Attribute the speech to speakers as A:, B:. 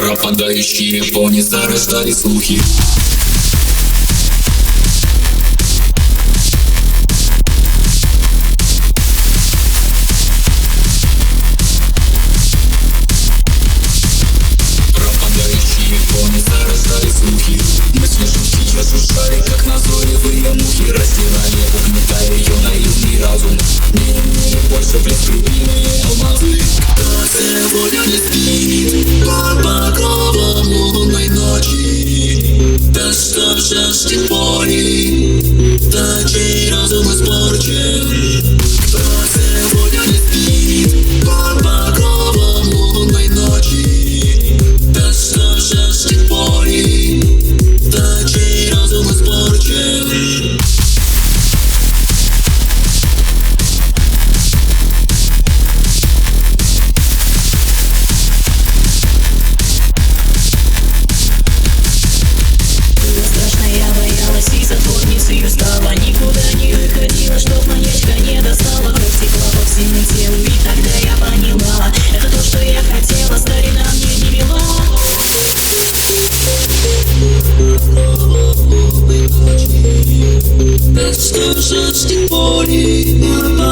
A: пропадающие пони зарождали слухи. Пропадающие пони зарождали слухи. Мысли сейчас шушали, как назойливые мухи. Растирали, угнетая ее наивный разум. Не больше близ любимые алмазы. Кто сегодня не спит под покровом лунной ночи? Да что же с тех пони, да чей разум испорчен? Кто сегодня не спит под покровом лунной ночи? Да что же с тех пони, да чей разум испорчен? И затворниц ее стала, никуда не выходила, чтоб маньячка не достала. Кровь стекла по всему телу, и тогда я поняла, это то, что я хотела, старина мне не вела. Да что же с тех пор